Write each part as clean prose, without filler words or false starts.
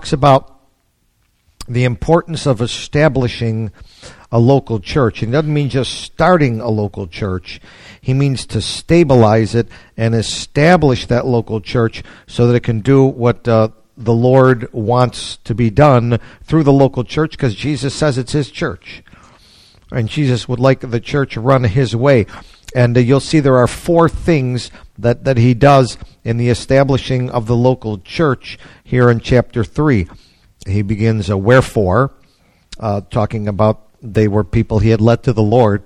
talks about the importance of establishing a local church. And it doesn't mean just starting a local church. He means to stabilize it and establish that local church so that it can do what the Lord wants to be done through the local church, because Jesus says it's his church. And Jesus would like the church run his way. And you'll see there are 4 things that he does in the establishing of the local church here in chapter 3. He begins wherefore, talking about they were people he had led to the Lord.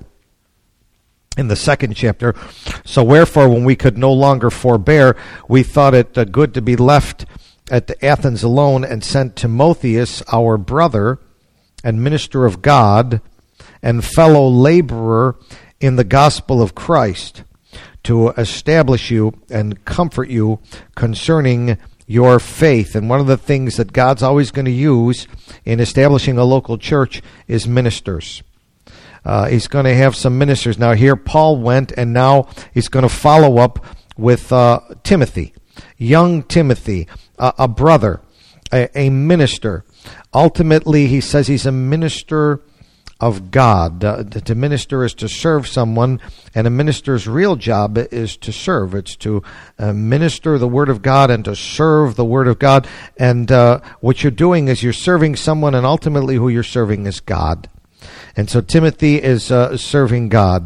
In the 2nd chapter, so wherefore, when we could no longer forbear, we thought it good to be left at Athens alone, and sent Timotheus, our brother and minister of God and fellow laborer in the gospel of Christ, to establish you and comfort you concerning your faith. And one of the things that God's always going to use in establishing a local church is ministers. He's going to have some ministers. Now here Paul went, and now he's going to follow up with Timothy, young Timothy, a brother, a minister. Ultimately, he says he's a minister of God. To minister is to serve someone, and a minister's real job is to serve. It's to minister the Word of God and to serve the Word of God. And what you're doing is you're serving someone, and ultimately who you're serving is God. And so Timothy is serving God.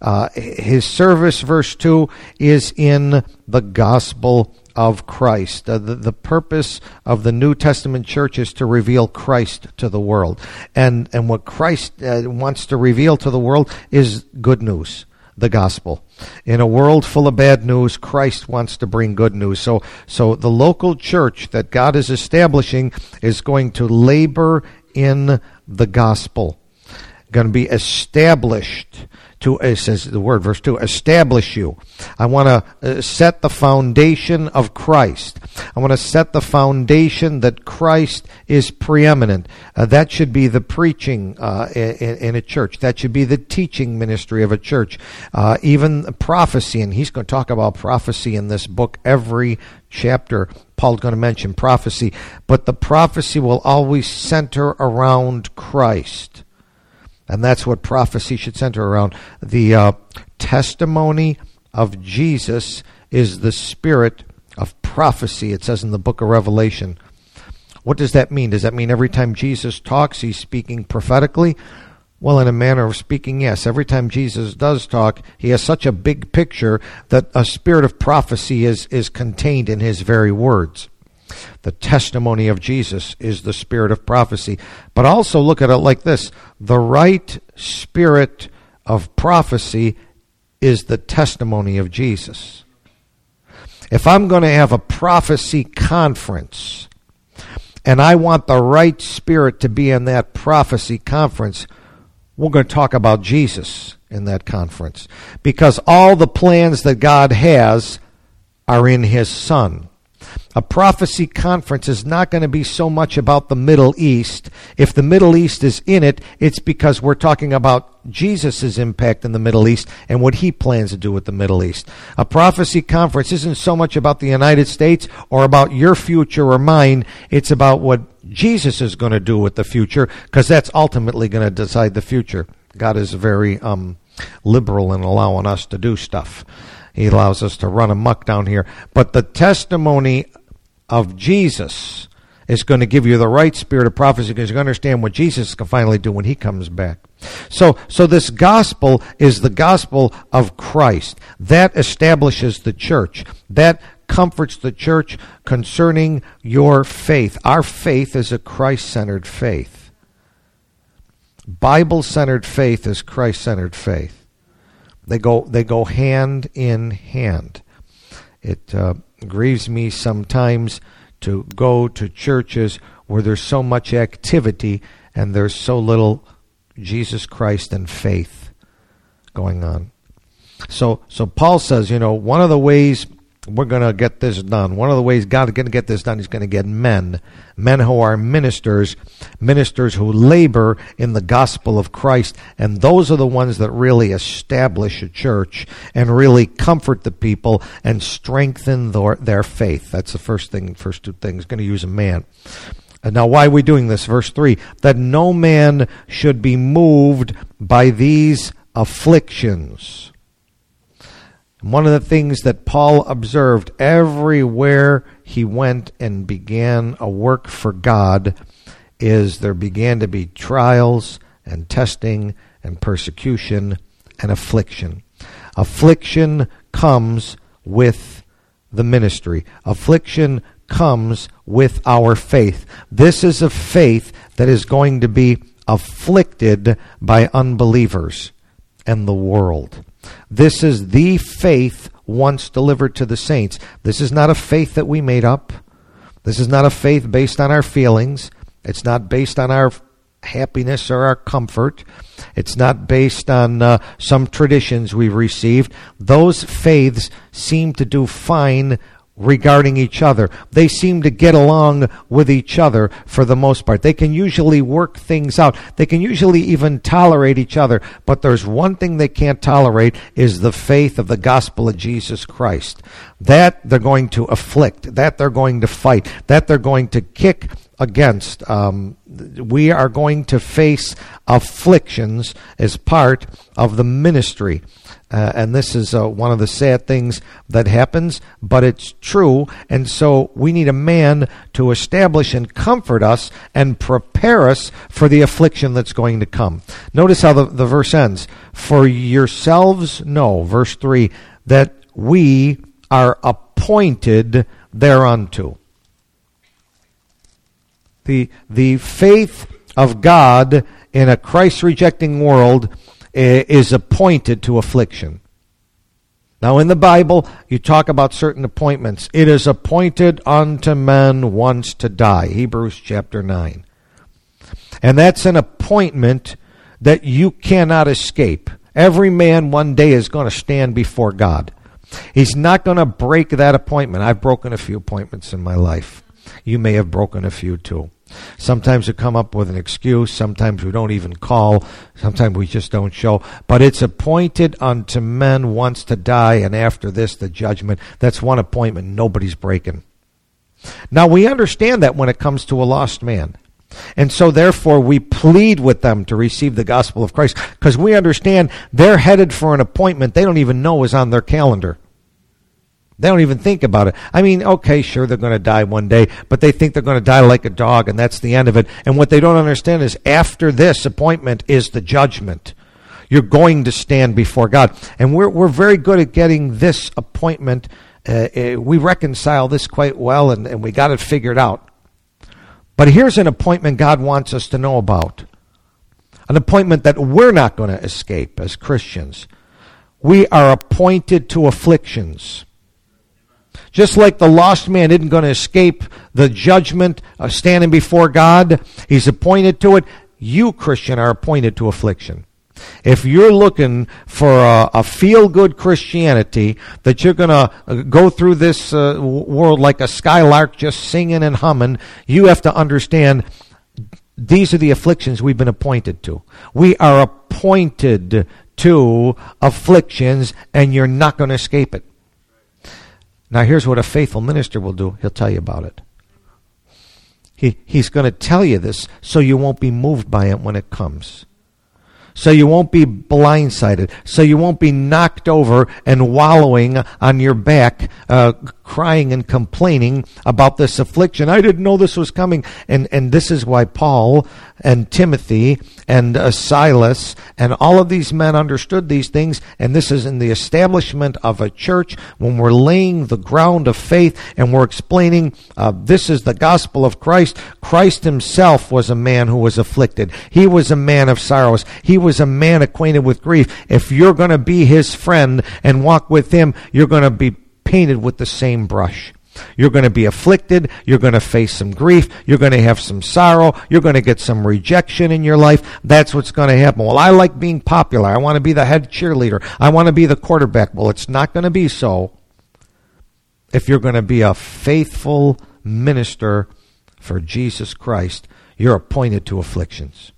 His service, verse 2, is in the gospel of Christ. The purpose of the New Testament church is to reveal Christ to the world. And what Christ wants to reveal to the world is good news, the gospel. In a world full of bad news, Christ wants to bring good news. So the local church that God is establishing is going to labor in the gospel. Going to be established to, it says the word, verse 2, establish you. I want to set the foundation of Christ. I want to set the foundation that Christ is preeminent. That should be the preaching in a church. That should be the teaching ministry of a church. Even prophecy, and he's going to talk about prophecy in this book every chapter. Paul's going to mention prophecy, but the prophecy will always center around Christ. And that's what prophecy should center around. The testimony of Jesus is the spirit of prophecy, it says in the book of Revelation. What does that mean? Does that mean every time Jesus talks, he's speaking prophetically? Well, in a manner of speaking, yes. Every time Jesus does talk, he has such a big picture that a spirit of prophecy is contained in his very words. The testimony of Jesus is the spirit of prophecy. But also look at it like this. The right spirit of prophecy is the testimony of Jesus. If I'm going to have a prophecy conference, and I want the right spirit to be in that prophecy conference, we're going to talk about Jesus in that conference. Because all the plans that God has are in his Son. A prophecy conference is not going to be so much about the Middle East. If the Middle East is in it, it's because we're talking about Jesus' impact in the Middle East and what he plans to do with the Middle East. A prophecy conference isn't so much about the United States or about your future or mine. It's about what Jesus is going to do with the future, because that's ultimately going to decide the future. God is very liberal in allowing us to do stuff. He allows us to run amok down here. But the testimony of Jesus is going to give you the right spirit of prophecy, because you're going to understand what Jesus can finally do when he comes back. So this gospel is the gospel of Christ. That establishes the church. That comforts the church concerning your faith. Our faith is a Christ-centered faith. Bible-centered faith is Christ-centered faith. They go hand in hand. It grieves me sometimes to go to churches where there's so much activity and there's so little Jesus Christ and faith going on. So Paul says, one of the ways we're going to get this done, one of the ways God is going to get this done, he's going to get men who are ministers who labor in the gospel of Christ. And those are the ones that really establish a church and really comfort the people and strengthen their faith. That's the first two things. Going to use a man. And now why are we doing this? Verse 3, that no man should be moved by these afflictions. One of the things that Paul observed everywhere he went and began a work for God is there began to be trials and testing and persecution and affliction. Affliction comes with the ministry. Affliction comes with our faith. This is a faith that is going to be afflicted by unbelievers and the world. This is the faith once delivered to the saints. This is not a faith that we made up. This is not a faith based on our feelings. It's not based on our happiness or our comfort. It's not based on some traditions we've received. Those faiths seem to do fine regarding each other. They seem to get along with each other for the most part. They can usually work things out. They can usually even tolerate each other. But there's one thing they can't tolerate is the faith of the gospel of Jesus Christ. That they're going to afflict. That they're going to fight. That they're going to kick against. We are going to face afflictions as part of the ministry. And this is one of the sad things that happens, but it's true. And so we need a man to establish and comfort us and prepare us for the affliction that's going to come. Notice how the verse ends. For yourselves know, verse 3, that we are appointed thereunto. The faith of God in a Christ-rejecting world is appointed to affliction. Now in the Bible, you talk about certain appointments. It is appointed unto men once to die. Hebrews chapter 9. And that's an appointment that you cannot escape. Every man one day is going to stand before God. He's not going to break that appointment. I've broken a few appointments in my life. You may have broken a few too. Sometimes we come up with an excuse. Sometimes we don't even call. Sometimes we just don't show. But it's appointed unto men once to die, and after this, the judgment. That's one appointment nobody's breaking. Now, we understand that when it comes to a lost man. And so, therefore, we plead with them to receive the gospel of Christ, because we understand they're headed for an appointment they don't even know is on their calendar. They don't even think about it. I mean, okay, sure, they're going to die one day, but they think they're going to die like a dog, and that's the end of it. And what they don't understand is after this appointment is the judgment. You're going to stand before God. And we're very good at getting this appointment. We reconcile this quite well, and we got it figured out. But here's an appointment God wants us to know about. An appointment that we're not going to escape as Christians. We are appointed to afflictions. Just like the lost man isn't going to escape the judgment of standing before God, he's appointed to it. You, Christian, are appointed to affliction. If you're looking for a feel-good Christianity, that you're going to go through this world like a skylark just singing and humming, you have to understand these are the afflictions we've been appointed to. We are appointed to afflictions, and you're not going to escape it. Now, here's what a faithful minister will do. He'll tell you about it. He's going to tell you this so you won't be moved by it when it comes. So you won't be blindsided. So you won't be knocked over and wallowing on your back, crying and complaining about this affliction. I didn't know this was coming. And this is why Paul and Timothy and Silas and all of these men understood these things. And this is in the establishment of a church when we're laying the ground of faith and we're explaining this is the gospel of Christ. Christ himself was a man who was afflicted. He was a man of sorrows. He was a man acquainted with grief. If you're going to be his friend and walk with him, you're going to be painted with the same brush. You're going to be afflicted. You're going to face some grief. You're going to have some sorrow. You're going to get some rejection in your life. That's what's going to happen. Well, I like being popular. I want to be the head cheerleader. I want to be the quarterback. Well, it's not going to be so if you're going to be a faithful minister for Jesus Christ. You're appointed to afflictions.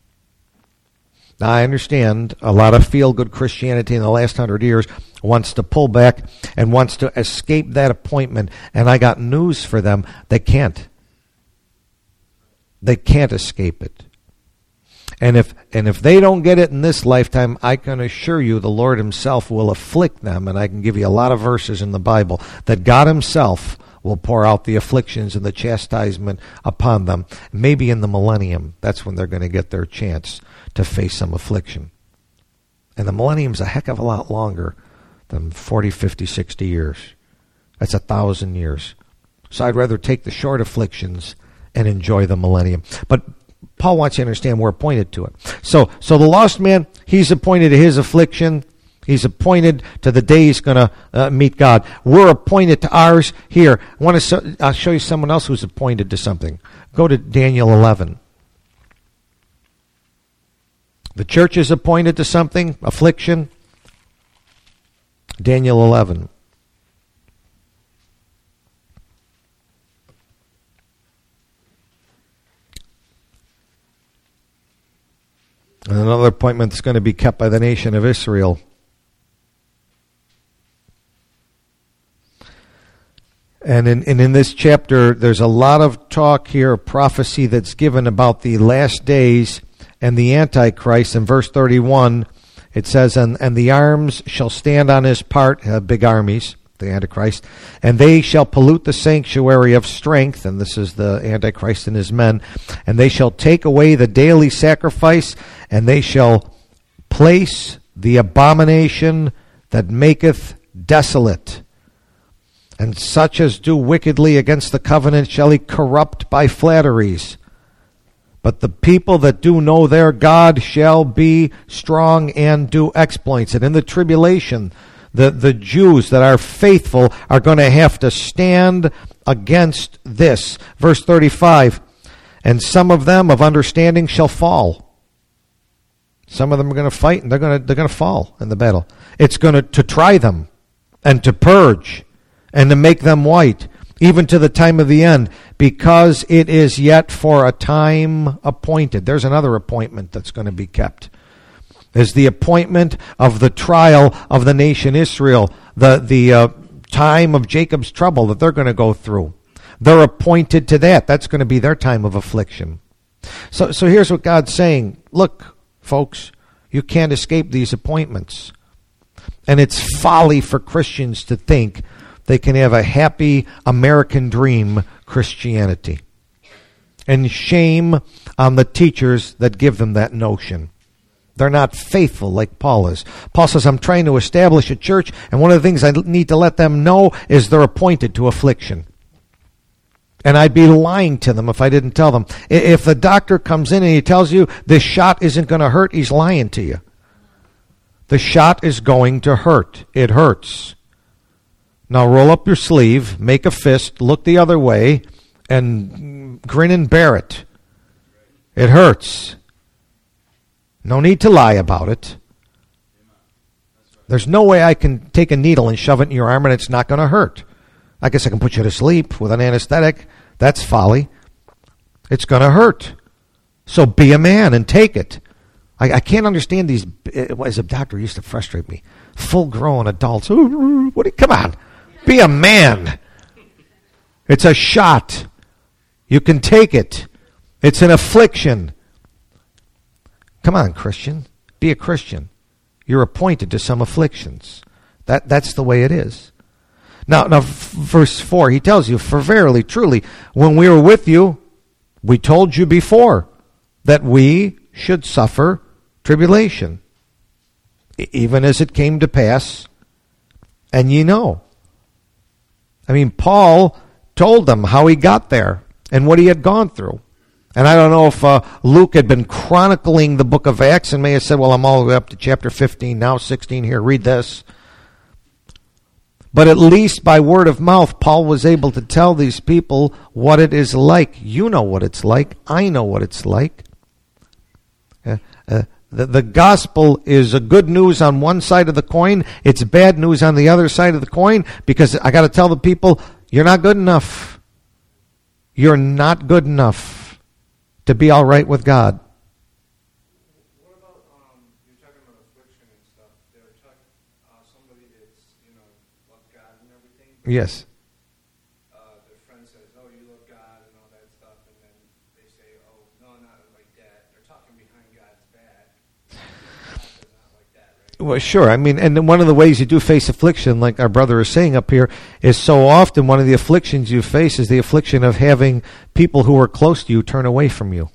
Now, I understand a lot of feel-good Christianity in the last 100 years wants to pull back and wants to escape that appointment. And I got news for them. They can't. They can't escape it. And if they don't get it in this lifetime, I can assure you the Lord himself will afflict them. And I can give you a lot of verses in the Bible that God himself will pour out the afflictions and the chastisement upon them. Maybe in the millennium, that's when they're going to get their chance to face some affliction. And the millennium's a heck of a lot longer than 40, 50, 60 years. That's 1,000 years. So I'd rather take the short afflictions and enjoy the millennium. But Paul wants you to understand we're appointed to it. So the lost man, he's appointed to his affliction. He's appointed to the day he's going to meet God. We're appointed to ours here. I'll show you someone else who's appointed to something. Go to Daniel 11. The church is appointed to something, affliction. Daniel 11. And another appointment that's going to be kept by the nation of Israel. And in this chapter, there's a lot of talk here, prophecy that's given about the last days and the Antichrist. In verse 31, it says, and the arms shall stand on his part, big armies, the Antichrist, and they shall pollute the sanctuary of strength, and this is the Antichrist and his men, and they shall take away the daily sacrifice, and they shall place the abomination that maketh desolate. And such as do wickedly against the covenant shall he corrupt by flatteries. But the people that do know their God shall be strong and do exploits. And in the tribulation, the Jews that are faithful are going to have to stand against this. Verse 35, and some of them of understanding shall fall. Some of them are going to fight and they're going to fall in the battle. It's going to try them and to purge and to make them white, even to the time of the end, because it is yet for a time appointed. There's another appointment that's going to be kept. There's the appointment of the trial of the nation Israel, the time of Jacob's trouble that they're going to go through. They're appointed to that. That's going to be their time of affliction. So here's what God's saying. Look, folks, you can't escape these appointments. And it's folly for Christians to think they can have a happy American dream Christianity. And shame on the teachers that give them that notion. They're not faithful like Paul is. Paul says, I'm trying to establish a church, and one of the things I need to let them know is they're appointed to affliction. And I'd be lying to them if I didn't tell them. If the doctor comes in and he tells you this shot isn't going to hurt, he's lying to you. The shot is going to hurt. It hurts. Now roll up your sleeve, make a fist, look the other way, and grin and bear it. It hurts. No need to lie about it. There's no way I can take a needle and shove it in your arm and it's not going to hurt. I guess I can put you to sleep with an anesthetic. That's folly. It's going to hurt. So be a man and take it. I can't understand these, as a doctor, it used to frustrate me. Full-grown adults. Come on. Be a man. It's a shot. You can take it. It's an affliction. Come on, Christian. Be a Christian. You're appointed to some afflictions. That's the way it is. Now, verse 4, he tells you, for verily, truly, when we were with you, we told you before that we should suffer tribulation, even as it came to pass, and ye know. I mean, Paul told them how he got there and what he had gone through. And I don't know if Luke had been chronicling the book of Acts and may have said, well, I'm all the way up to chapter 15, now 16 here, read this. But at least by word of mouth, Paul was able to tell these people what it is like. You know what it's like. I know what it's like. The gospel is a good news on one side of the coin. It's bad news on the other side of the coin, because I got to tell the people, you're not good enough. You're not good enough to be all right with God. What about, you're talking about affliction and stuff. They're talking, somebody that's, love God and everything. Yes. Their friend says, oh, you love God and all that stuff. And then they say, oh, Well, sure. I mean, and one of the ways you do face affliction, like our brother is saying up here, is so often one of the afflictions you face is the affliction of having people who are close to you turn away from you.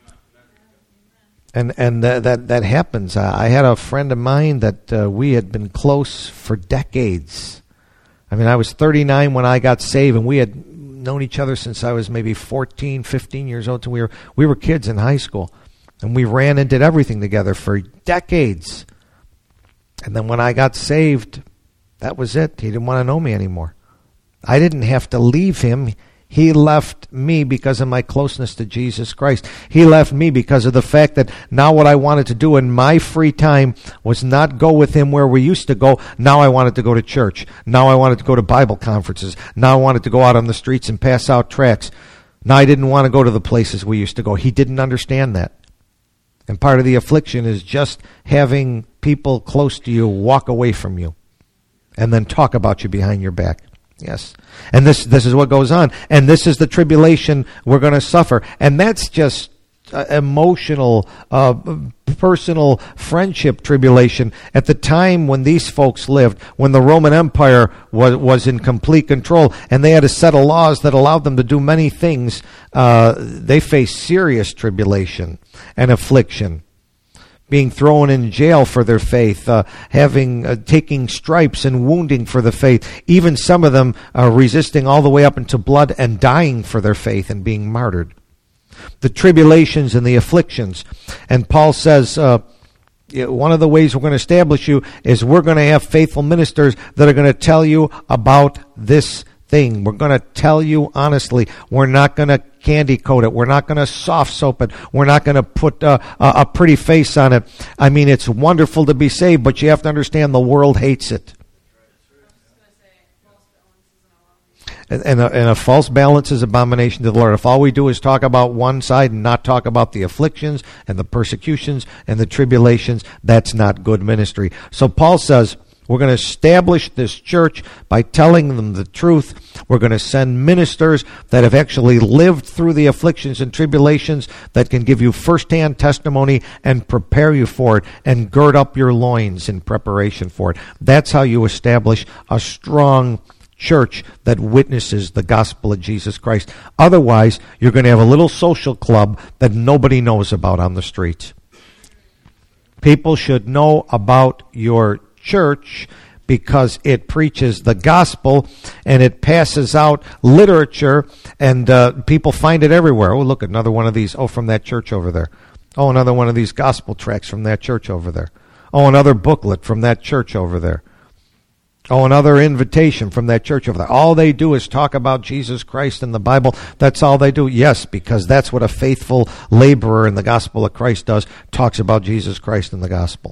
And that happens. I had a friend of mine that we had been close for decades. I mean, I was 39 when I got saved, and we had known each other since I was maybe 14, 15 years old. And we were kids in high school, and we ran and did everything together for decades. And then when I got saved, that was it. He didn't want to know me anymore. I didn't have to leave him. He left me because of my closeness to Jesus Christ. He left me because of the fact that now what I wanted to do in my free time was not go with him where we used to go. Now I wanted to go to church. Now I wanted to go to Bible conferences. Now I wanted to go out on the streets and pass out tracts. Now I didn't want to go to the places we used to go. He didn't understand that. And part of the affliction is just having people close to you walk away from you and then talk about you behind your back. Yes. And this is what goes on. And this is the tribulation we're going to suffer. And that's just emotional, personal friendship tribulation. At the time when these folks lived, when the Roman Empire was in complete control and they had a set of laws that allowed them to do many things, they faced serious tribulation and affliction. Being thrown in jail for their faith, taking stripes and wounding for the faith, even some of them resisting all the way up into blood and dying for their faith and being martyred. The tribulations and the afflictions. And Paul says, one of the ways we're going to establish you is we're going to have faithful ministers that are going to tell you about this thing. We're going to tell you honestly. We're not going to candy coat it. We're not going to soft soap it. We're not going to put a pretty face on it. I mean, it's wonderful to be saved, but you have to understand the world hates it. And a false balance is abomination to the Lord. If all we do is talk about one side and not talk about the afflictions and the persecutions and the tribulations, that's not good ministry. So Paul says, we're going to establish this church by telling them the truth. We're going to send ministers that have actually lived through the afflictions and tribulations that can give you firsthand testimony and prepare you for it and gird up your loins in preparation for it. That's how you establish a strong church that witnesses the gospel of Jesus Christ. Otherwise, you're going to have a little social club that nobody knows about on the streets. People should know about your church because it preaches the gospel and it passes out literature and people find it everywhere. Oh, look, another one of these. Oh, from that church over there. Oh, another one of these gospel tracts from that church over there. Oh, another booklet from that church over there. Oh, another invitation from that church over there. All they do is talk about Jesus Christ and the Bible. That's all they do. Yes, because that's what a faithful laborer in the gospel of Christ does, talks about Jesus Christ and the gospel.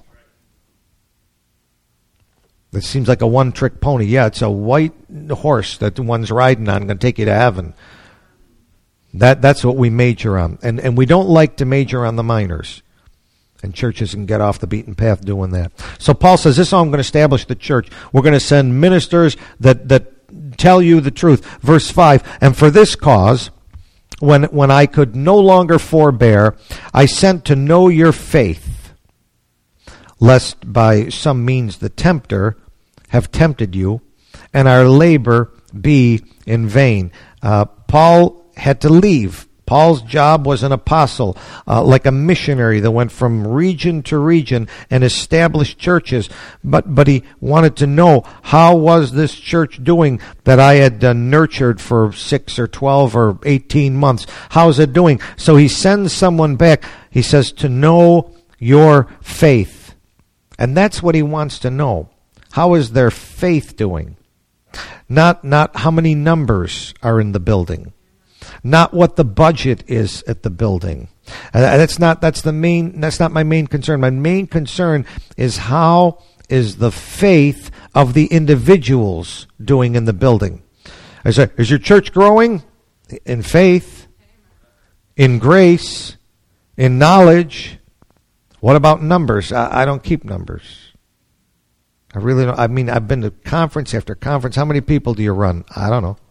It seems like a one-trick pony. Yeah, it's a white horse that the one's riding on, going to take you to heaven. That's what we major on. And we don't like to major on the minors. And churches can get off the beaten path doing that. So Paul says, this is how I'm going to establish the church. We're going to send ministers that tell you the truth. Verse 5, and for this cause, when I could no longer forbear, I sent to know your faith, lest by some means the tempter have tempted you, and our labor be in vain. Paul had to leave. Paul's job was an apostle, like a missionary that went from region to region and established churches. But he wanted to know, how was this church doing that I had nurtured for 6 or 12 or 18 months? How's it doing? So he sends someone back. He says, to know your faith. And that's what he wants to know. How is their faith doing? Not how many numbers are in the building. Not what the budget is at the building. That's not my main concern. My main concern is how is the faith of the individuals doing in the building. Is your church growing in faith, in grace, in knowledge? What about numbers? I don't keep numbers. I really don't. I mean, I've been to conference after conference. How many people do you run? I don't know.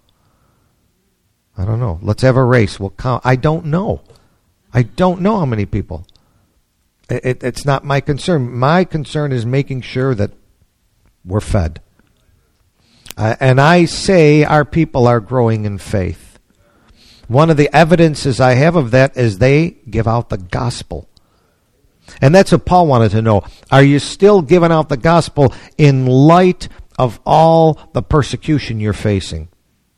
Let's have a race. We'll count. I don't know. I don't know how many people. It's not my concern. My concern is making sure that we're fed. And I say our people are growing in faith. One of the evidences I have of that is they give out the gospel. And that's what Paul wanted to know. Are you still giving out the gospel in light of all the persecution you're facing?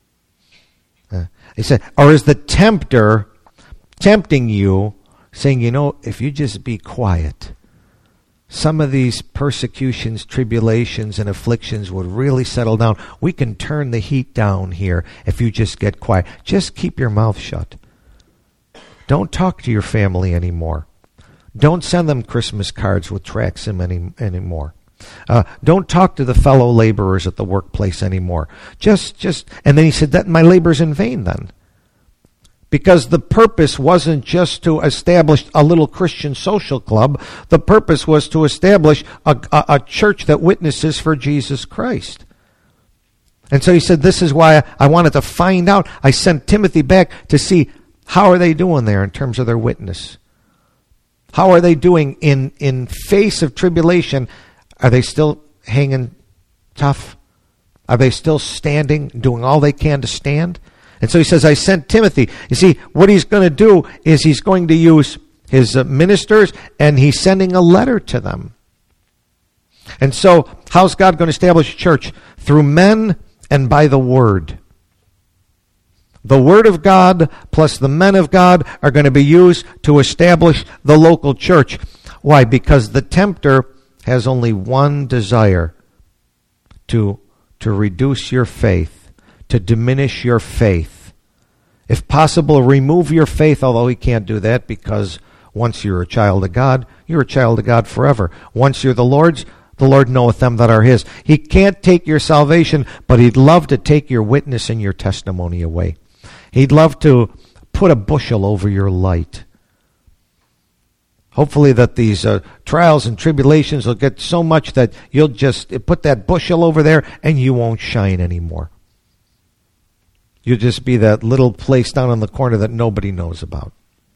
He said, or is the tempter tempting you, saying, if you just be quiet, some of these persecutions, tribulations, and afflictions would really settle down. We can turn the heat down here if you just get quiet. Just keep your mouth shut. Don't talk to your family anymore. Don't send them Christmas cards with tracts anymore. Don't talk to the fellow laborers at the workplace anymore. And then he said, that my labor's in vain then. Because the purpose wasn't just to establish a little Christian social club. The purpose was to establish a church that witnesses for Jesus Christ. And so he said, this is why I wanted to find out. I sent Timothy back to see how are they doing there in terms of their witness. How are they doing in face of tribulation? Are they still hanging tough? Are they still standing, doing all they can to stand? And so he says, I sent Timothy. You see, what he's going to do is he's going to use his ministers, and he's sending a letter to them. And so, how's God going to establish a church? Through men and by the Word. The Word of God plus the men of God are going to be used to establish the local church. Why? Because the tempter has only one desire, to reduce your faith, to diminish your faith. If possible, remove your faith, although he can't do that because once you're a child of God, you're a child of God forever. Once you're the Lord's, the Lord knoweth them that are his. He can't take your salvation, but he'd love to take your witness and your testimony away. He'd love to put a bushel over your light. Hopefully that these trials and tribulations will get so much that you'll just put that bushel over there and you won't shine anymore. You'll just be that little place down in the corner that nobody knows about.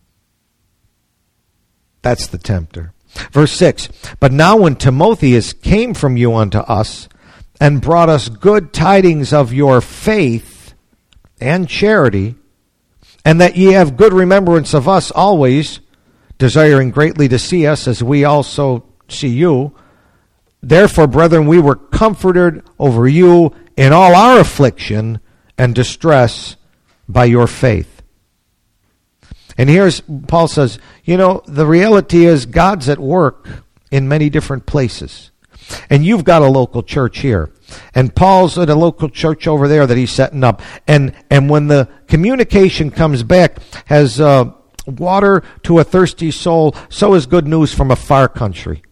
That's the tempter. Verse 6, but now when Timotheus came from you unto us, and brought us good tidings of your faith and charity, and that ye have good remembrance of us always, desiring greatly to see us as we also see you. Therefore, brethren, we were comforted over you in all our affliction and distress by your faith. And here's, Paul says, the reality is God's at work in many different places. And you've got a local church here. And Paul's at a local church over there that he's setting up. And when the communication comes back, has water to a thirsty soul, so is good news from a far country.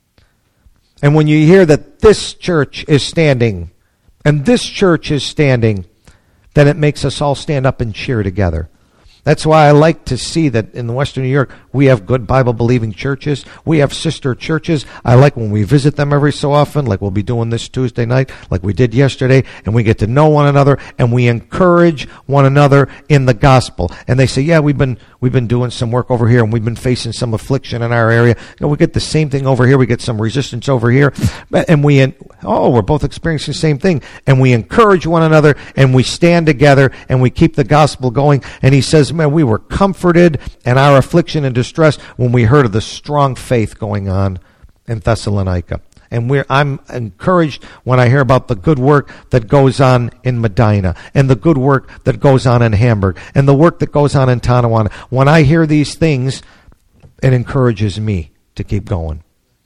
And when you hear that this church is standing, and this church is standing, then it makes us all stand up and cheer together. That's why I like to see that in Western New York, we have good Bible-believing churches. We have sister churches. I like when we visit them every so often, like we'll be doing this Tuesday night, like we did yesterday, and we get to know one another, and we encourage one another in the gospel. And they say, yeah, we've been doing some work over here, and we've been facing some affliction in our area. We get the same thing over here. We get some resistance over here. And we're both experiencing the same thing. And we encourage one another, and we stand together, and we keep the gospel going. And he says, man, we were comforted in our affliction and distress when we heard of the strong faith going on in Thessalonica. And I'm encouraged when I hear about the good work that goes on in Medina, and the good work that goes on in Hamburg, and the work that goes on in Tonawanda. When I hear these things, it encourages me to keep going.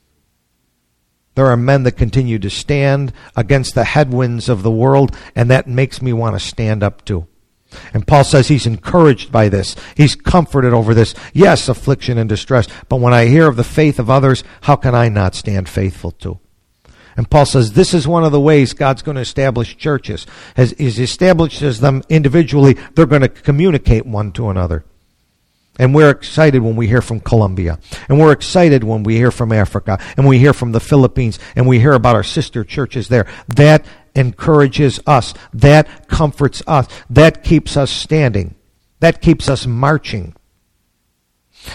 There are men that continue to stand against the headwinds of the world, and that makes me want to stand up too. And Paul says he's encouraged by this. He's comforted over this. Yes, affliction and distress. But when I hear of the faith of others, how can I not stand faithful too? And Paul says this is one of the ways God's going to establish churches. As he establishes them individually, they're going to communicate one to another. And we're excited when we hear from Colombia. And we're excited when we hear from Africa. And we hear from the Philippines. And we hear about our sister churches there. That encourages us. That comforts us. That keeps us standing. That keeps us marching.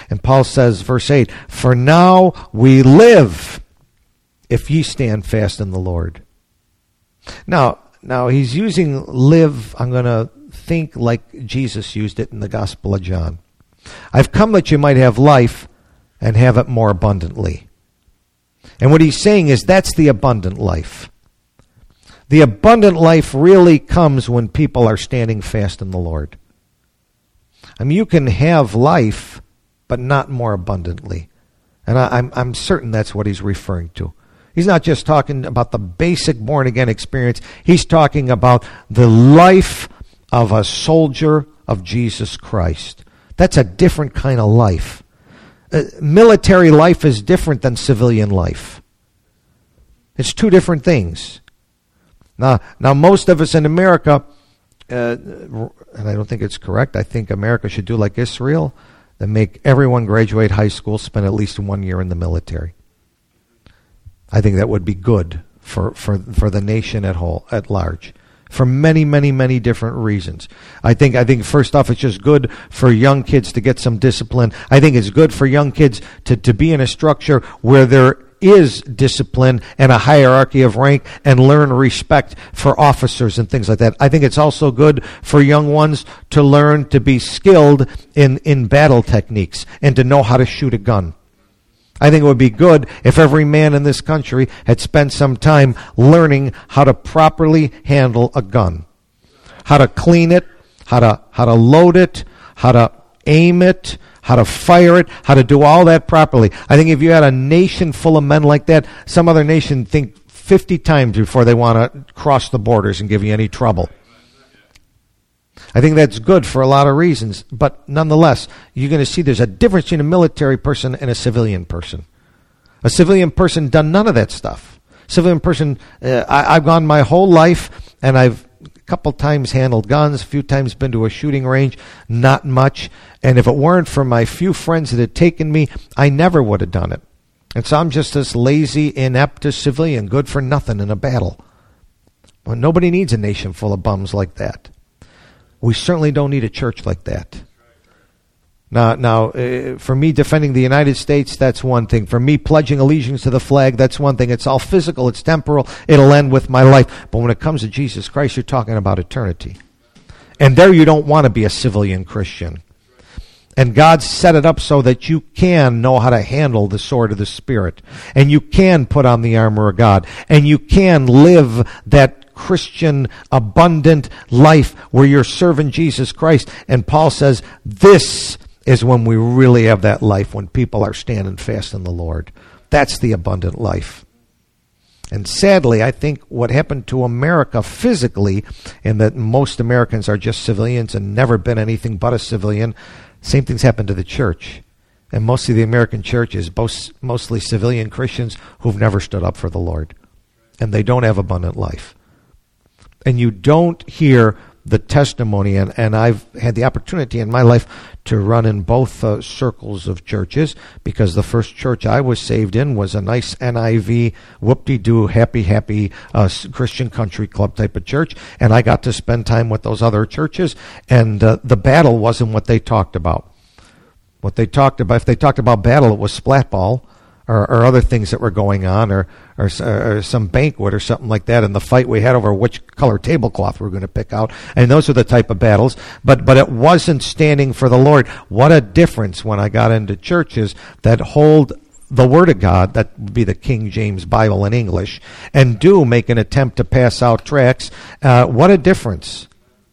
And Paul says, verse 8, for now we live if ye stand fast in the Lord. Now he's using live, I'm going to think like Jesus used it in the Gospel of John. I've come that you might have life and have it more abundantly. And what he's saying is that's the abundant life. The abundant life really comes when people are standing fast in the Lord. I mean, you can have life, but not more abundantly. And I'm certain that's what he's referring to. He's not just talking about the basic born-again experience. He's talking about the life of a soldier of Jesus Christ. That's a different kind of life. Military life is different than civilian life. It's two different things. Now most of us in America, and I don't think it's correct, I think America should do like Israel, and make everyone graduate high school, spend at least 1 year in the military. I think that would be good for the nation at large. For many, many, many different reasons. I think first off, it's just good for young kids to get some discipline. I think it's good for young kids to be in a structure where there is discipline and a hierarchy of rank and learn respect for officers and things like that. I think it's also good for young ones to learn to be skilled in battle techniques and to know how to shoot a gun. I think it would be good if every man in this country had spent some time learning how to properly handle a gun. How to clean it, how to load it, how to aim it, how to fire it, how to do all that properly. I think if you had a nation full of men like that, some other nation think 50 times before they want to cross the borders and give you any trouble. I think that's good for a lot of reasons, but nonetheless, you're going to see there's a difference between a military person and a civilian person. A civilian person done none of that stuff. Civilian person, I've gone my whole life, and I've a couple times handled guns, a few times been to a shooting range, not much. And if it weren't for my few friends that had taken me, I never would have done it. And so I'm just this lazy, inept civilian, good for nothing in a battle. Well, nobody needs a nation full of bums like that. We certainly don't need a church like that. Now, for me defending the United States, that's one thing. For me pledging allegiance to the flag, that's one thing. It's all physical, it's temporal, it'll end with my life. But when it comes to Jesus Christ, you're talking about eternity. And there you don't want to be a civilian Christian. And God set it up so that you can know how to handle the sword of the Spirit. And you can put on the armor of God. And you can live that Christian abundant life where you're serving Jesus Christ. And Paul says this is when we really have that life, when people are standing fast in the Lord. That's the abundant life. And sadly, I think what happened to America physically, in that most Americans are just civilians and never been anything but a civilian, same thing's happened to the church. And most of the American church is mostly civilian Christians who've never stood up for the Lord. And they don't have abundant life. And you don't hear the testimony, and I've had the opportunity in my life to run in both circles of churches, because the first church I was saved in was a nice NIV, whoop-de-doo, happy Christian country club type of church, and I got to spend time with those other churches, and the battle wasn't what they talked about. What they talked about, if they talked about battle, it was splat ball, or other things that were going on, or some banquet or something like that, and the fight we had over which color tablecloth we were going to pick out. And those are the type of battles. But it wasn't standing for the Lord. What a difference when I got into churches that hold the Word of God, that would be the King James Bible in English, and do make an attempt to pass out tracts. What a difference.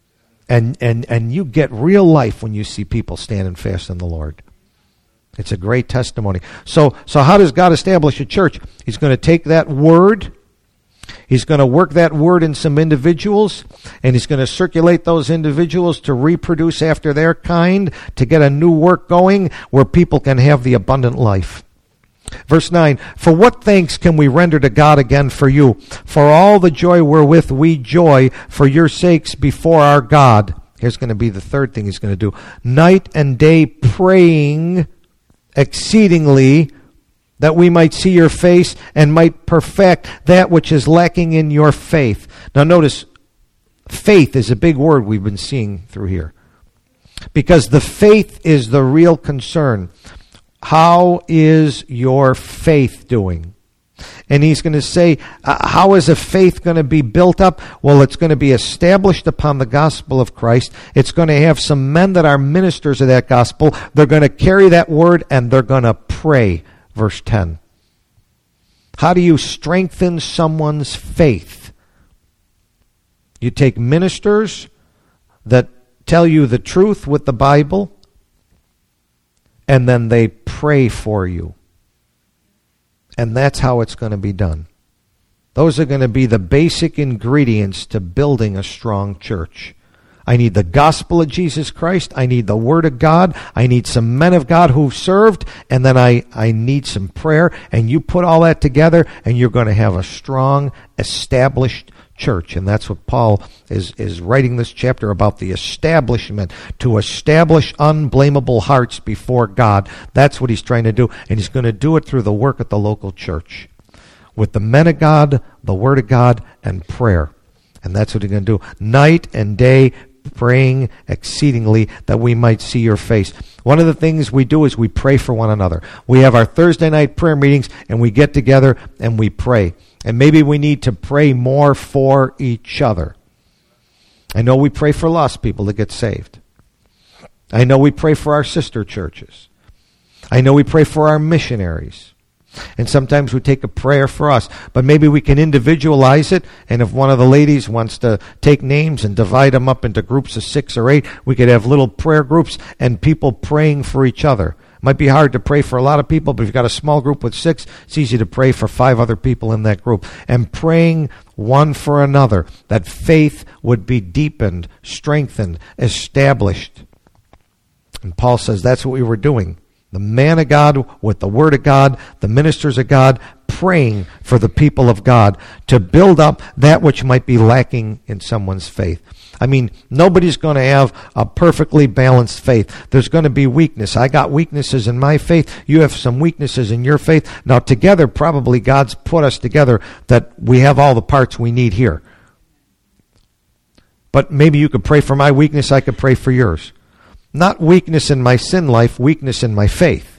And you get real life when you see people standing fast in the Lord. It's a great testimony. So how does God establish a church? He's going to take that word, he's going to work that word in some individuals, and he's going to circulate those individuals to reproduce after their kind, to get a new work going where people can have the abundant life. Verse 9, for what thanks can we render to God again for you? For all the joy wherewith we joy for your sakes before our God. Here's going to be the third thing he's going to do. Night and day praying exceedingly that we might see your face and might perfect that which is lacking in your faith. Now notice, faith is a big word we've been seeing through here, because the faith is the real concern. how is your faith doing? And he's going to say, how is a faith going to be built up? Well, it's going to be established upon the gospel of Christ. It's going to have some men that are ministers of that gospel. They're going to carry that word and they're going to pray. Verse 10. How do you strengthen someone's faith? You take ministers that tell you the truth with the Bible, and then they pray for you. And that's how it's going to be done. Those are going to be the basic ingredients to building a strong church. I need the gospel of Jesus Christ. I need the word of God. I need some men of God who've served. And then I need some prayer. And you put all that together and you're going to have a strong, established church. And that's what Paul is writing this chapter about, the establishment, to establish unblameable hearts before God. That's what he's trying to do. And he's going to do it through the work at the local church, with the men of God, the word of God, and prayer. And that's what he's going to do. Night and day, praying exceedingly that we might see your face. One of the things we do is we pray for one another. We have our Thursday night prayer meetings and we get together and we pray. And maybe we need to pray more for each other. I know we pray for lost people to get saved. I know we pray for our sister churches. I know we pray for our missionaries. And sometimes we take a prayer for us. But maybe we can individualize it. And if one of the ladies wants to take names and divide them up into groups of 6 or 8, we could have little prayer groups and people praying for each other. It might be hard to pray for a lot of people, but if you've got a small group with 6, it's easy to pray for 5 other people in that group. And praying one for another, that faith would be deepened, strengthened, established. And Paul says that's what we were doing. The man of God with the word of God, the ministers of God, praying for the people of God to build up that which might be lacking in someone's faith. I mean, nobody's going to have a perfectly balanced faith. There's going to be weakness. I got weaknesses in my faith. You have some weaknesses in your faith. Now, together, probably God's put us together that we have all the parts we need here. But maybe you could pray for my weakness. I could pray for yours. Not weakness in my sin life, weakness in my faith.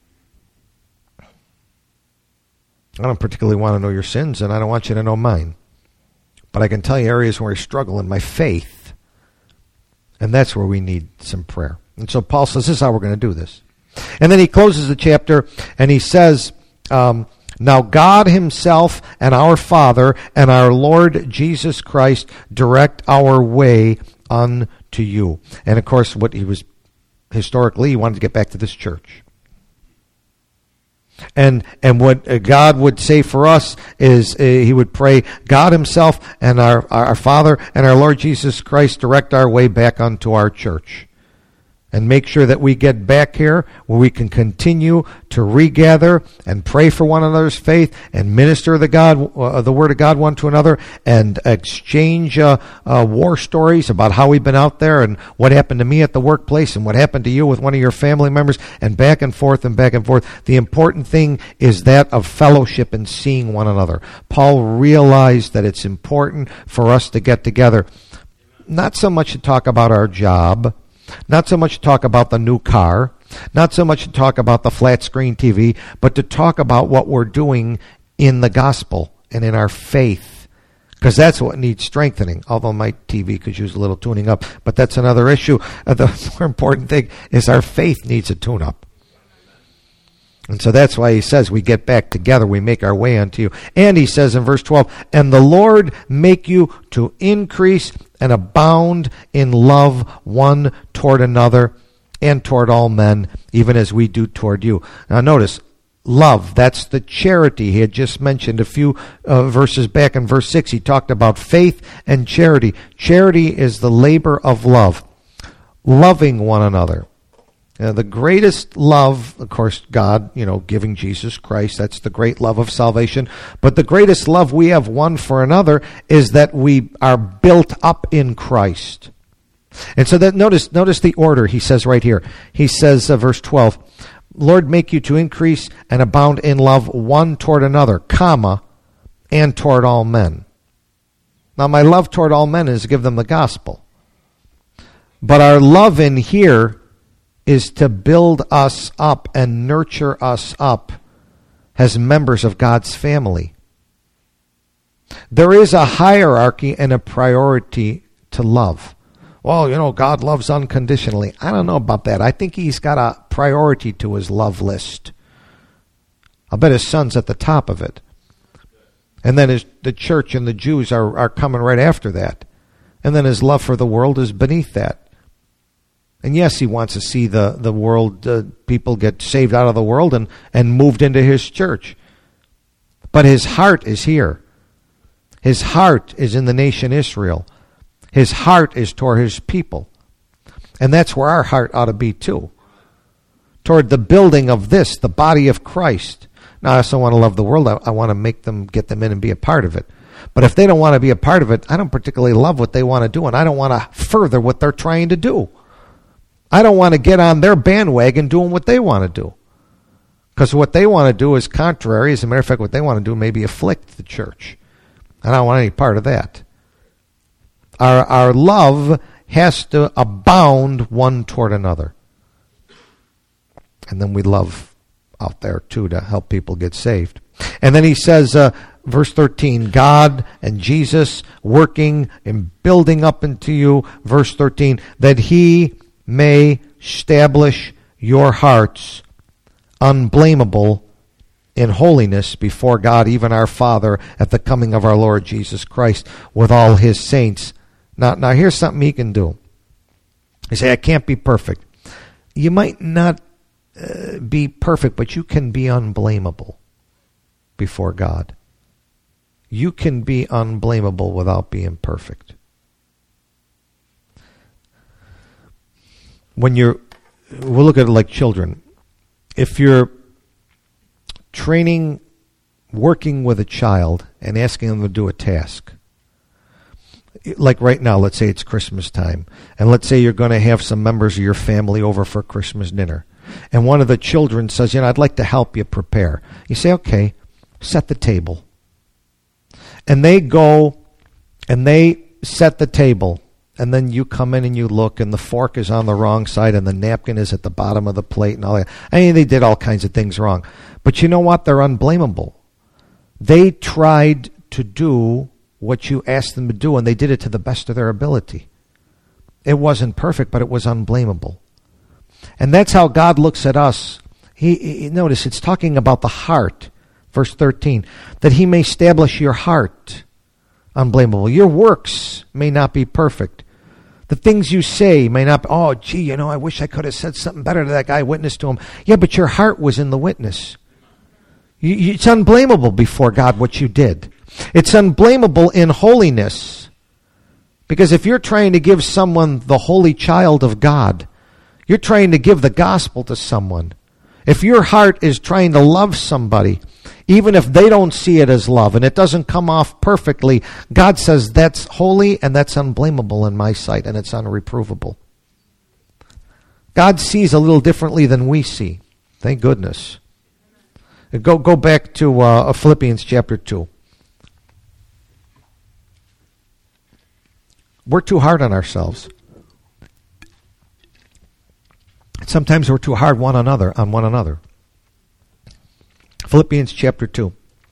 I don't particularly want to know your sins, and I don't want you to know mine. But I can tell you areas where I struggle in my faith. And that's where we need some prayer. And so Paul says, this is how we're going to do this. And then he closes the chapter, and he says, now God himself and our Father and our Lord Jesus Christ direct our way unto you. And of course, what he was historically, he wanted to get back to this church. And what God would say for us is he would pray, God himself and our Father and our Lord Jesus Christ direct our way back unto our church. And make sure that we get back here where we can continue to regather and pray for one another's faith and minister the word of God one to another and exchange war stories about how we've been out there and what happened to me at the workplace and what happened to you with one of your family members, and back and forth and back and forth. The important thing is that of fellowship and seeing one another. Paul realized that it's important for us to get together, not so much to talk about our job, not so much to talk about the new car, not so much to talk about the flat screen TV, but to talk about what we're doing in the gospel and in our faith. Because that's what needs strengthening, although my TV could use a little tuning up, but that's another issue. The more important thing is our faith needs a tune-up. And so that's why he says we get back together, we make our way unto you. And he says in verse 12, and the Lord make you to increase and abound in love one toward another and toward all men, even as we do toward you. Now notice, love, that's the charity. He had just mentioned a few verses back in verse 6. He talked about faith and charity. Charity is the labor of love, loving one another. The greatest love, of course, God, giving Jesus Christ, that's the great love of salvation. But the greatest love we have one for another is that we are built up in Christ. And so that notice the order he says right here. He says, verse 12, Lord, make you to increase and abound in love one toward another, comma, and toward all men. Now, my love toward all men is to give them the gospel. But our love in here is to build us up and nurture us up as members of God's family. There is a hierarchy and a priority to love. Well, God loves unconditionally. I don't know about that. I think he's got a priority to his love list. I'll bet his son's at the top of it. And then the church and the Jews are coming right after that. And then his love for the world is beneath that. And yes, he wants to see the world, people get saved out of the world and moved into his church. But his heart is here. His heart is in the nation Israel. His heart is toward his people. And that's where our heart ought to be too. Toward the building of this, the body of Christ. Now, I also want to love the world. I want to get them in and be a part of it. But if they don't want to be a part of it, I don't particularly love what they want to do, and I don't want to further what they're trying to do. I don't want to get on their bandwagon doing what they want to do. Because what they want to do is contrary. As a matter of fact, what they want to do may be afflict the church. And I don't want any part of that. Our love has to abound one toward another. And then we love out there too to help people get saved. And then he says, verse 13, God and Jesus working and building up into you, verse 13, that he may establish your hearts unblameable in holiness before God, even our Father, at the coming of our Lord Jesus Christ with all his saints. Now here's something he can do. You say, I can't be perfect. You might not be perfect, but you can be unblameable before God. You can be unblameable without being perfect. We'll look at it like children. If you're working with a child and asking them to do a task, like right now, let's say it's Christmas time, and let's say you're going to have some members of your family over for Christmas dinner, and one of the children says, I'd like to help you prepare. You say, okay, set the table. And they go and they set the table, and then you come in and you look, and the fork is on the wrong side, and the napkin is at the bottom of the plate, and all that. I mean, they did all kinds of things wrong. But you know what? They're unblameable. They tried to do what you asked them to do, and they did it to the best of their ability. It wasn't perfect, but it was unblameable. And that's how God looks at us. He notice, it's talking about the heart. Verse 13, that he may establish your heart unblameable. Your works may not be perfect. The things you say may not be, I wish I could have said something better to that guy, witness to him. Yeah, but your heart was in the witness. It's unblameable before God what you did. It's unblameable in holiness. Because if you're trying to give someone the holy child of God, you're trying to give the gospel to someone. If your heart is trying to love somebody, even if they don't see it as love and it doesn't come off perfectly, God says that's holy and that's unblameable in my sight and it's unreprovable. God sees a little differently than we see. Thank goodness. Go back to Philippians chapter 2. We're too hard on ourselves. Sometimes we're too hard on one another. Philippians chapter 2.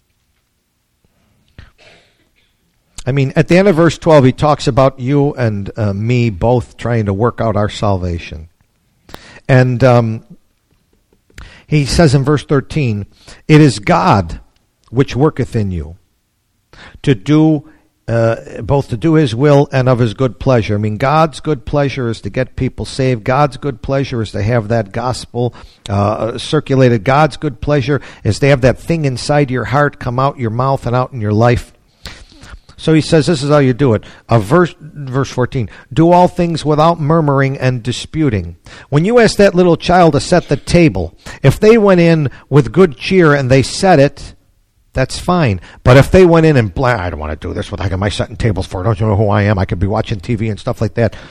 I mean, at the end of verse 12, he talks about you and me both trying to work out our salvation. And he says in verse 13, it is God which worketh in you to do both to do his will and of his good pleasure. I mean, God's good pleasure is to get people saved. God's good pleasure is to have that gospel circulated. God's good pleasure is to have that thing inside your heart come out your mouth and out in your life. So he says this is how you do it. Verse 14, do all things without murmuring and disputing. When you ask that little child to set the table, if they went in with good cheer and they set it, that's fine. But if they went in and, I don't want to do this. What the heck am I setting tables for? Don't you know who I am? I could be watching TV and stuff like that.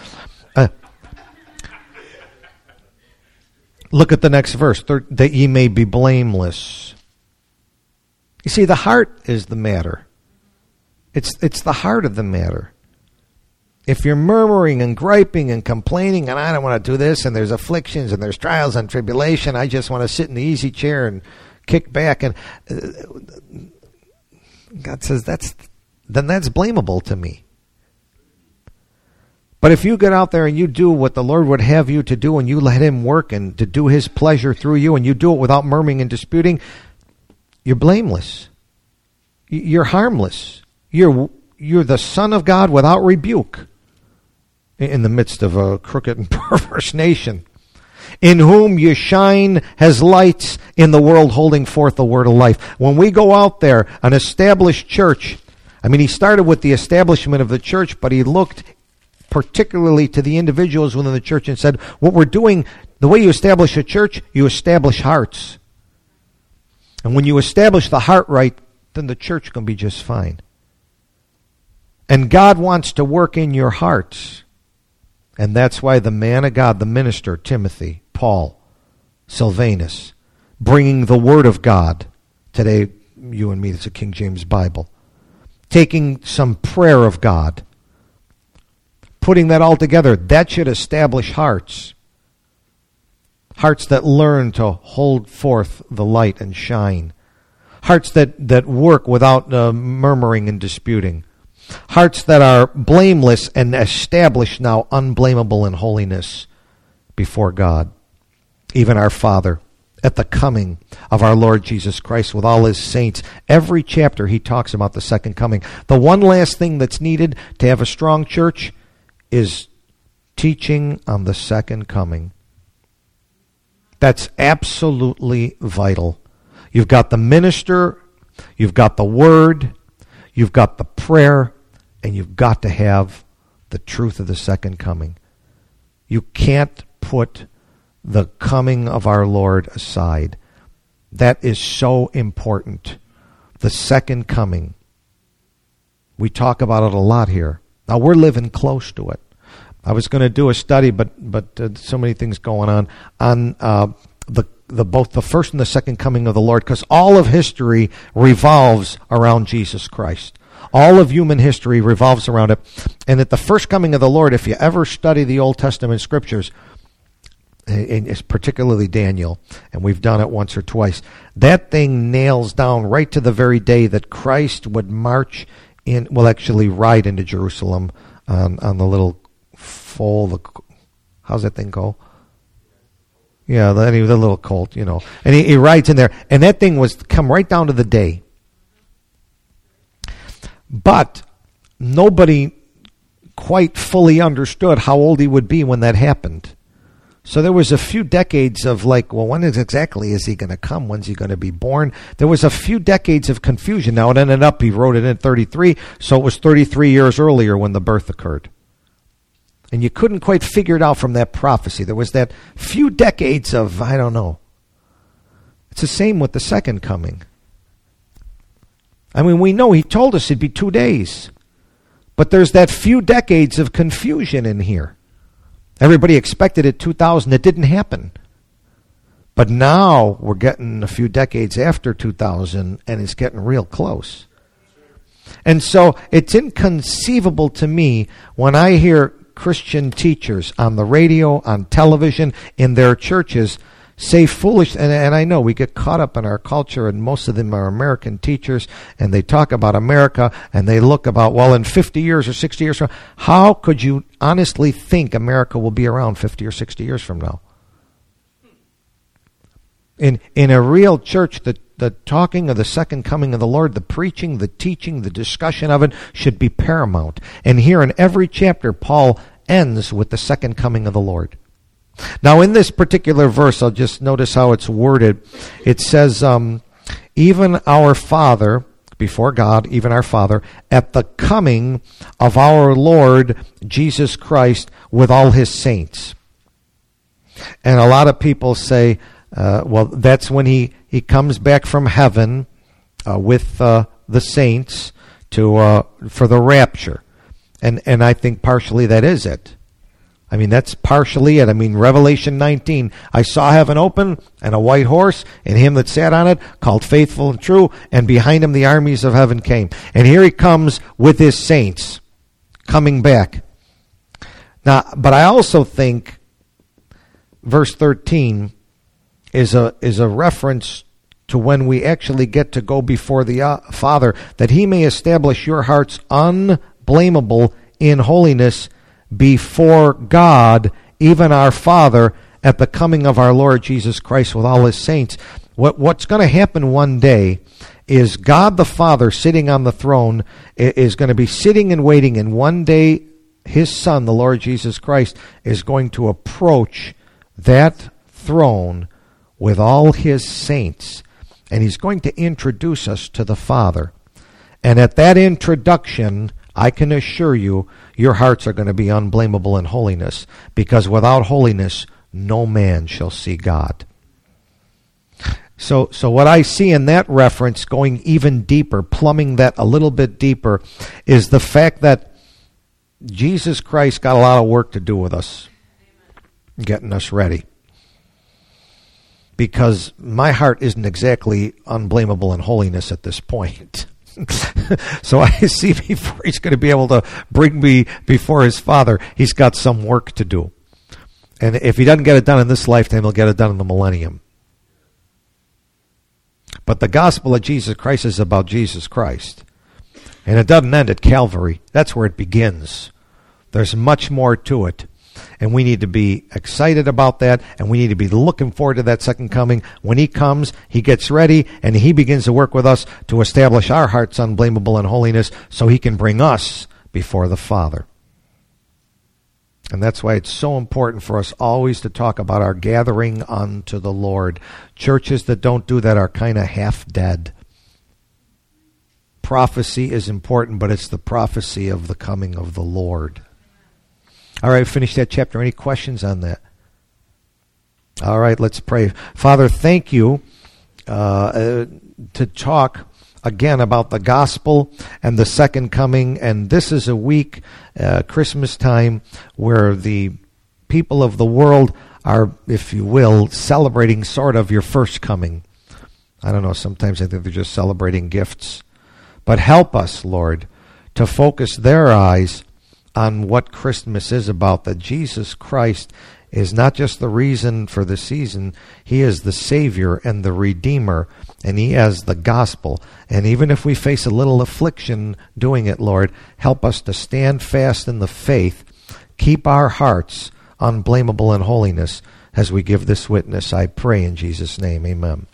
Look at the next verse. That ye may be blameless. You see, the heart is the matter. It's the heart of the matter. If you're murmuring and griping and complaining, and I don't want to do this, and there's afflictions and there's trials and tribulation, I just want to sit in the easy chair and kick back, and God says that's blamable to me. But if you get out there and you do what the Lord would have you to do, and you let Him work and to do His pleasure through you, and you do it without murmuring and disputing, you're blameless. You're harmless. You're the Son of God without rebuke in the midst of a crooked and perverse nation, in whom you shine as lights in the world, holding forth the word of life. When we go out there, an established church, he started with the establishment of the church, but He looked particularly to the individuals within the church and said, what we're doing, the way you establish a church, you establish hearts. And when you establish the heart right, then the church can be just fine. And God wants to work in your hearts. And that's why the man of God, the minister, Timothy, Paul, Silvanus, bringing the Word of God. Today, you and me, it's a King James Bible. Taking some prayer of God. Putting that all together, that should establish hearts. Hearts that learn to hold forth the light and shine. Hearts that work without murmuring and disputing. Hearts that are blameless and established now, unblameable in holiness before God. Even our Father, at the coming of our Lord Jesus Christ with all His saints. Every chapter He talks about the second coming. The one last thing that's needed to have a strong church is teaching on the second coming. That's absolutely vital. You've got the minister, you've got the word, you've got the prayer, and you've got to have the truth of the second coming. You can't put the coming of our Lord aside. That is so important. The second coming. We talk about it a lot here. Now we're living close to it. I was going to do a study, but so many things going on both the first and the second coming of the Lord, because all of history revolves around Jesus Christ. All of human history revolves around it. And at the first coming of the Lord, if you ever study the Old Testament scriptures, and it's particularly Daniel, and we've done it once or twice, that thing nails down right to the very day that Christ would march in, actually ride into Jerusalem on the little foal. How's that thing go? Yeah, the little colt, And he rides in there. And that thing was come right down to the day. But nobody quite fully understood how old he would be when that happened. So there was a few decades of when exactly is he going to come? When's he going to be born? There was a few decades of confusion. Now it ended up, he wrote it in 33, so it was 33 years earlier when the birth occurred. And you couldn't quite figure it out from that prophecy. There was that few decades of, I don't know. It's the same with the second coming. We know he told us it'd be 2 days. But there's that few decades of confusion in here. Everybody expected it 2000. It didn't happen. But now we're getting a few decades after 2000, and it's getting real close. And so it's inconceivable to me when I hear Christian teachers on the radio, on television, in their churches say foolish, and I know we get caught up in our culture, and most of them are American teachers, and they talk about America, and they look about, in 50 years or 60 years from now, how could you honestly think America will be around 50 or 60 years from now? In a real church, the talking of the second coming of the Lord, the preaching, the teaching, the discussion of it should be paramount. And here in every chapter, Paul ends with the second coming of the Lord. Now, in this particular verse, I'll just notice how it's worded. It says, even our Father, before God, even our Father, at the coming of our Lord Jesus Christ with all His saints. And a lot of people say, that's when he comes back from heaven with the saints for the rapture. And I think partially that is it. That's partially it. Revelation 19, I saw heaven open, and a white horse, and him that sat on it, called Faithful and True, and behind him the armies of heaven came. And here he comes with his saints, coming back. Now, but I also think verse 13 is a reference to when we actually get to go before the Father, that he may establish your hearts unblameable in holiness before God, even our Father, at the coming of our Lord Jesus Christ with all his saints. What's going to happen one day is God the Father sitting on the throne is going to be sitting and waiting, and one day his Son, the Lord Jesus Christ, is going to approach that throne with all his saints, and he's going to introduce us to the Father. And at that introduction, I can assure you, your hearts are going to be unblameable in holiness, because without holiness, no man shall see God. So what I see in that reference, going even deeper, plumbing that a little bit deeper, is the fact that Jesus Christ got a lot of work to do with us, getting us ready. Because my heart isn't exactly unblameable in holiness at this point. So I see before he's going to be able to bring me before his Father, he's got some work to do. And if he doesn't get it done in this lifetime, he'll get it done in the millennium. But the gospel of Jesus Christ is about Jesus Christ. And it doesn't end at Calvary. That's where it begins. There's much more to it. And we need to be excited about that, and we need to be looking forward to that second coming. When he comes, he gets ready, and he begins to work with us to establish our hearts unblameable in holiness so he can bring us before the Father. And that's why it's so important for us always to talk about our gathering unto the Lord. Churches that don't do that are kind of half dead. Prophecy is important, but it's the prophecy of the coming of the Lord. All right, finish that chapter. Any questions on that? All right, let's pray. Father, thank you to talk again about the gospel and the second coming. And this is a week, Christmas time, where the people of the world are, if you will, celebrating sort of your first coming. I don't know, sometimes I think they're just celebrating gifts. But help us, Lord, to focus their eyes on what Christmas is about, that Jesus Christ is not just the reason for the season, he is the Savior and the Redeemer, and he has the gospel. And even if we face a little affliction doing it, Lord, help us to stand fast in the faith, keep our hearts unblameable in holiness as we give this witness. I pray in Jesus' name, amen.